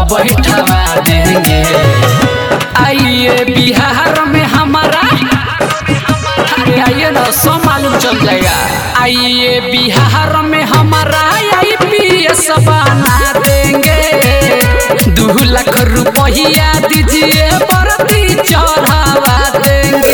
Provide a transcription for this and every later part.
बैठवा देंगे। आइए बिहार में हमारा, अरे आइए ना, सब मालूम चल जाएगा। आइए बिहार में हमारा IPS बना देंगे। 2 लाख रुपया दीजिए वर्दी चढ़ावा देंगे।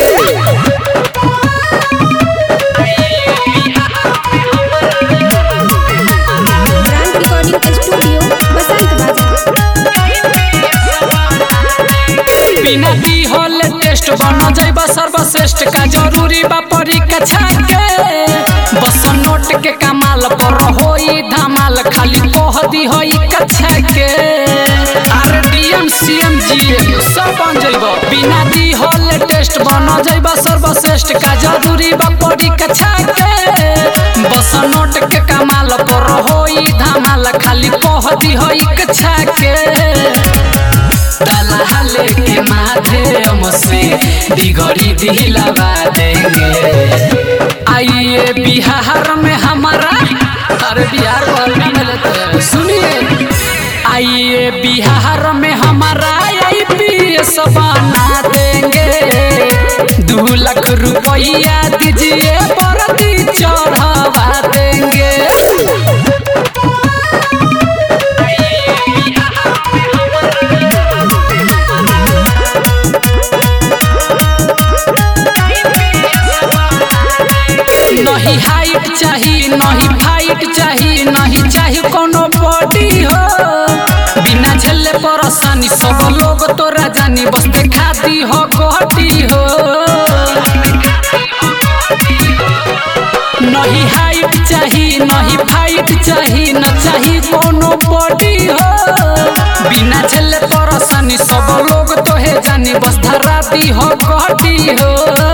बिना दी होल टेस्ट बन जाइबा सर्वश्रेष्ठ का जरूरी बा परीक्षा के। बस नोट के कमाल पर होई धमाल, खाली कह दी होई कक्षा के। RDM CM GM सब बन जाइबा। बिना दी होल टेस्ट बन जाइबा सर्वश्रेष्ठ का जरूरी बा परीक्षा के। बस नोट के कमाल पर होई धमाल, खाली कह दी होई कक्षा के। तलहा लेके माध्यम से डिगरी दिलवा देंगे। आइए बिहार में हमारा, अरे बिहार में सुनिए, आइए बिहार में हमारा IPS बना देंगे। 2 लाख रुपया दीजिए वर्दी चढ़ावा देंगे। नहीं हाइट चाहिए, नहीं फाइट चाहिए, नहीं चाहिए कोनो बॉडी हो। बिना झेले परेशानी सब लोग तोरा जानी, बस देखा दी हो गोटी हो। नहीं हाइट चाहिए, नहीं फाइट चाहिए, न चाहिए कोनो बॉडी हो। बिना झेले परेशानी सब लोग तोहे जानी, बस धरा दी हो गोटी हो।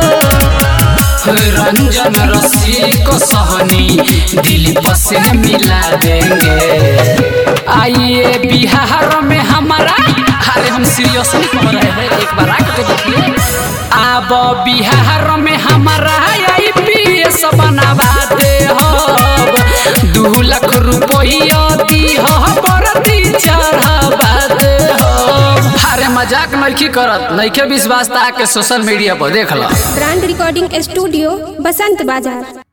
रंजन रसी को सहनी दिलीप से मिला देंगे। आइए बिहार में हमारा, अरे हम सीरियसली कह रहे हैं, एक बार आके तो देखिए। अब बिहार में हमारा IPS बनवा दे हो। 2 लाख रुपया दी हो वर्दी चढ़ावा दे हो। अरे मजाक नहीं करत, नइखे विश्वास के सोशल मीडिया पर देख लो। ब्रांड रिकॉर्डिंग स्टूडियो बसंत बाजार।